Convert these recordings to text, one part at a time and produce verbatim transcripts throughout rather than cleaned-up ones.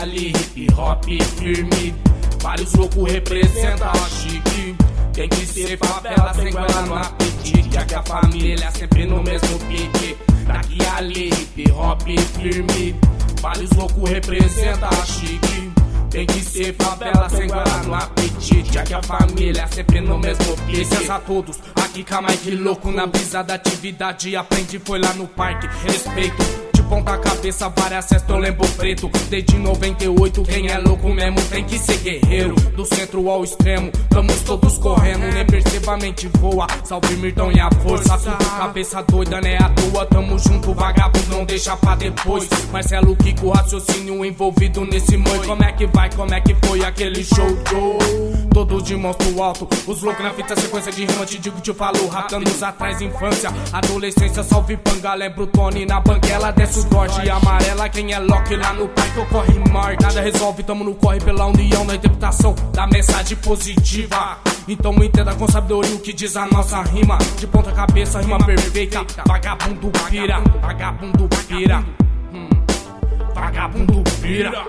ali, hip hop firme. Vários loucos representam a chique. Tem que ser favela sem goela no apetite. Já que a família é sempre no mesmo pique. Daqui ali, hip hop firme. Vários loucos representam a chique. Tem que ser favela sem goela no apetite. Já que a família é sempre no mesmo pique. Licença a todos, aqui com a Mike louco. Na brisa da atividade, aprendi foi lá no parque. Respeito de ponta cabeça, várias cestas eu lembro preto. Desde noventa e oito, quem é louco mesmo tem que ser guerreiro. Do centro ao extremo, estamos todos correndo. Nem perceba a mente voa, salve Mirtão e a força. Tudo cabeça doida, né à toa. Tamo junto, vagabundo, não deixa pra depois. Marcelo Kiko, raciocínio envolvido nesse moi. Como é que vai, como é que foi aquele show, show? Todo de monstro alto, os loucos na fita, sequência de rima. Te digo, te falo, rap anos atrás, infância, adolescência, salve panga, lembro Tony na banguela. Desce o Dodge amarela, quem é Loki lá no parque ocorre mar. Nada resolve, tamo no corre pela união na interpretação da mensagem positiva. Então entenda com sabedoria o que diz a nossa rima. De ponta cabeça, rima perfeita. Vagabundo pira, vagabundo pira, hum. Vagabundo pira.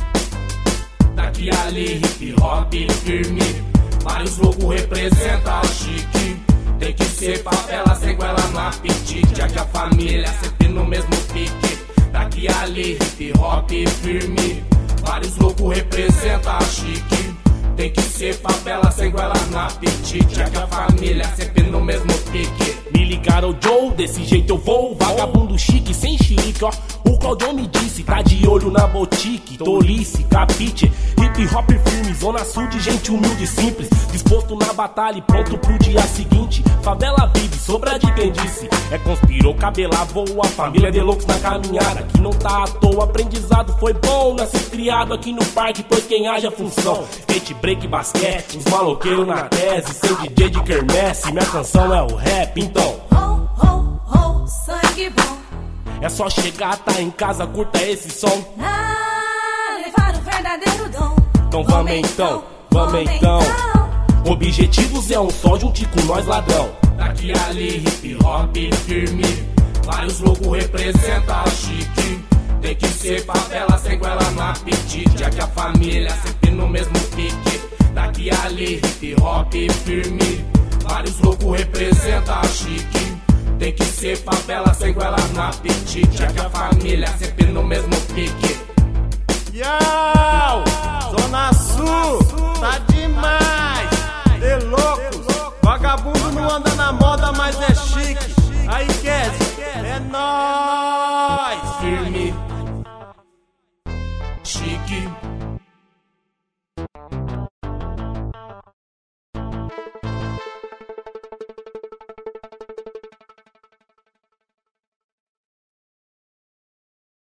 Daqui ali, hip hop firme. Vários loucos representam a chique. Tem que ser favela sem goela no apetite. Já que a família é sempre no mesmo pique. Daqui ali, hip hop firme. Vários loucos representam a chique. Tem que ser favela sem goela no apetite. Já que a família é sempre no mesmo pique. Me ligaram Joe, desse jeito eu vou. Vagabundo chique, sem chilique, ó. O Claudião me disse, tá de olho na boutique. Tolice, capite, hip hop firme. Zona sul de gente humilde e simples. Disposto na batalha e pronto pro dia seguinte. Favela vive, sobra de quem disse. É conspirou, cabelar, voa. Família de loucos na caminhada. Que não tá à toa, aprendizado foi bom. Nasci criado aqui no parque, pois quem haja função. Skate, break, basquete, os maloqueiros na tese. Sem D J de quermesse, minha canção é o rap, então ho, ho, ho, sangue bom. É só chegar, tá em casa, curta esse som. Ah, levar o verdadeiro dom. Então vamos então, vamos então. Objetivos é um só, junte com nós, ladrão. Daqui ali, hip hop firme. Vários loucos representam a chique. Tem que ser favela sem goela no apetite. Já que a família é sempre no mesmo pique. Daqui ali, hip hop firme. Vários loucos representam a chique. Tem que ser favela sem goela no apetite. Já que a família é sempre no mesmo pique. Yo! Zona Sul, tá demais! De loucos, vagabundo não anda na moda, mas é chique. Aí, Kes, é nóis! Firme, chique.